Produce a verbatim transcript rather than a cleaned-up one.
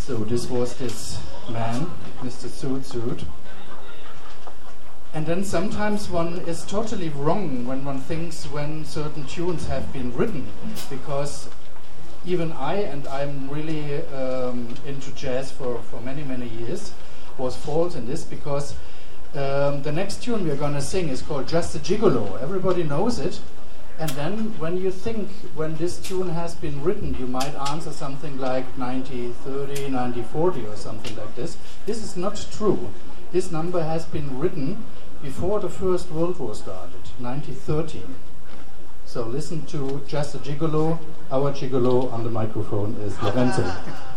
So this was this man, Mister Zoot Suit. And then sometimes one is totally wrong when one thinks when certain tunes have been written, because even I, and I'm really um, into jazz for, for many, many years, was false in this, because um, the next tune we're going to sing is called Just a Gigolo. Everybody knows it. And then when you think when this tune has been written, you might answer something like ninety thirty, ninety forty or something like this. This is not true. This number has been written before the First World War started, nineteen thirteen. So listen to Just a Gigolo. Our gigolo on the microphone is Lorenzo.